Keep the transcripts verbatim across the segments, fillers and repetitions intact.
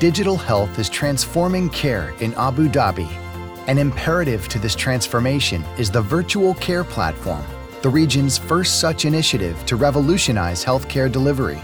Digital health is transforming care in Abu Dhabi. An imperative to this transformation is the Virtual Care Platform, the region's first such initiative to revolutionize healthcare delivery.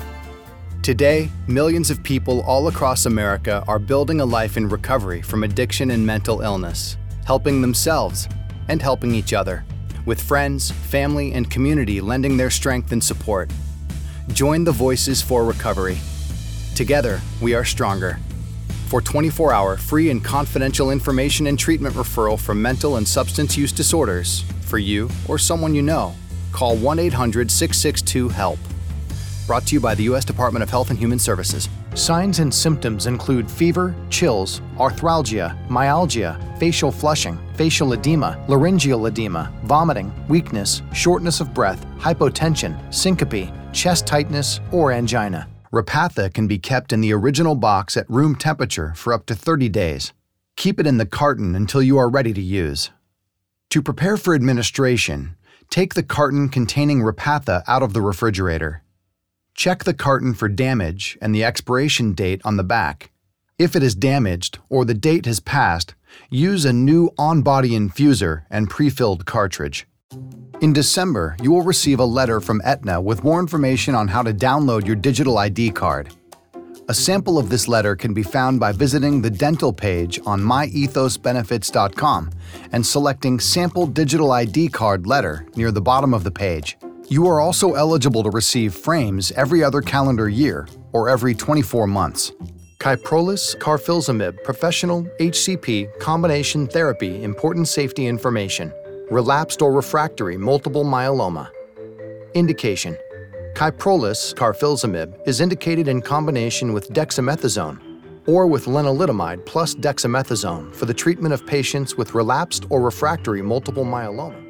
Today, millions of people all across America are building a life in recovery from addiction and mental illness, helping themselves and helping each other, with friends, family, and community lending their strength and support. Join the Voices for Recovery. Together, we are stronger. For twenty-four hour free and confidential information and treatment referral for mental and substance use disorders, for you or someone you know, call one eight hundred, six six two, HELP. Brought to you by the U S Department of Health and Human Services. Signs and symptoms include fever, chills, arthralgia, myalgia, facial flushing, facial edema, laryngeal edema, vomiting, weakness, shortness of breath, hypotension, syncope, chest tightness, or angina. Repatha can be kept in the original box at room temperature for up to thirty days. Keep it in the carton until you are ready to use. To prepare for administration, take the carton containing Repatha out of the refrigerator. Check the carton for damage and the expiration date on the back. If it is damaged or the date has passed, use a new on-body infuser and pre-filled cartridge. In December, you will receive a letter from Aetna with more information on how to download your digital I D card. A sample of this letter can be found by visiting the dental page on my ethos benefits dot com and selecting Sample Digital I D Card Letter near the bottom of the page. You are also eligible to receive frames every other calendar year or every twenty-four months. Kyprolis carfilzomib Professional H C P Combination Therapy Important Safety Information. Relapsed or refractory multiple myeloma. Indication: Kyprolis carfilzomib is indicated in combination with dexamethasone or with lenalidomide plus dexamethasone for the treatment of patients with relapsed or refractory multiple myeloma.